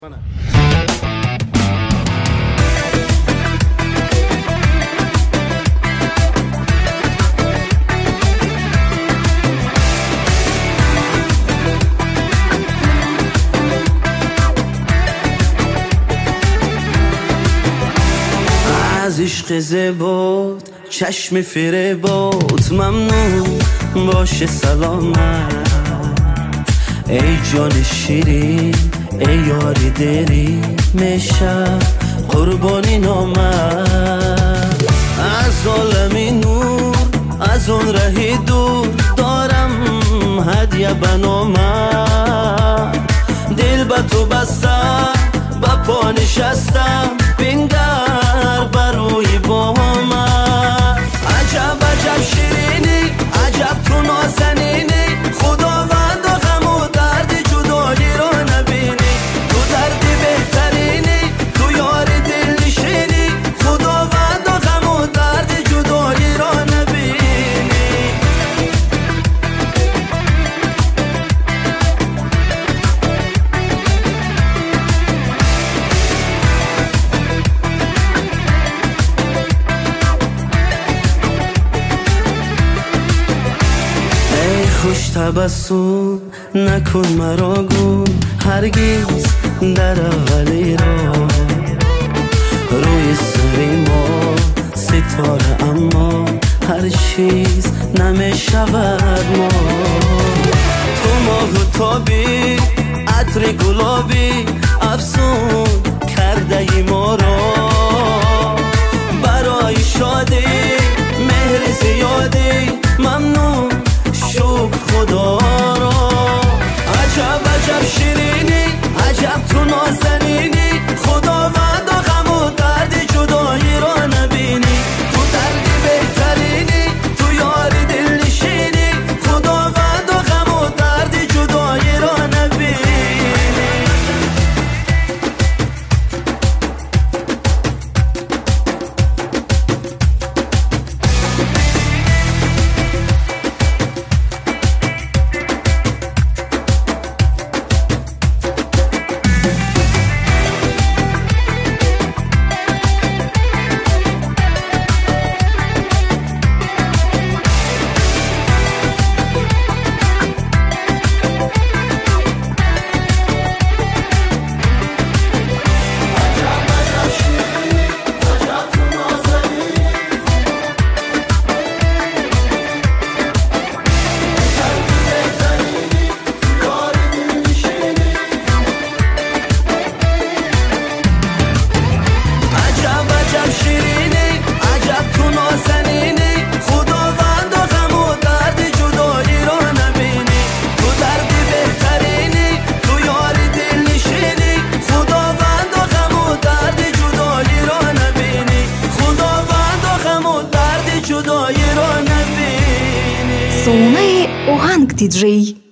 از عشق زباد چشم فریبات ممنون باشه سلامت. ای جان شیرین ای یاری دری میشم قربانی نامت. از عالمی نور از اون رهی دور دارم هدیه بنامت. دل به تو بستم با پا نشستم بنگر بروی با من. عجب عجب شیرینی عجب تو نازنینی خداوند و غم و درد جدایی را نبینی. تو دردی بهترینی تو یار دل نشینی خداوند و غم و درد جدایی را نبینی. خوش تبسم نکن مرا گم هرگز در اولی را. روی سری ما ستاره اما هر چیز نمیشود ما. تو ماه و تابی عطر گلابی افسون کرده ای ما را. برای شادی مهر زیادی ممنون شکر خدا را. عجب عجب شیرینی عجب تو نازنینی خداوند و غم و درد جدایی را نبینی. تو دردی بهترینی تو یار دل نشینی خداوند و غم و درد جدایی را نبینی. Сонай Оганг диджей.